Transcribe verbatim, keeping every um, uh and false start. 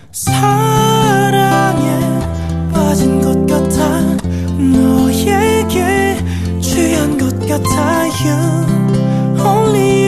사랑에 빠진 것 같아 너에게 취한 것 같아 You only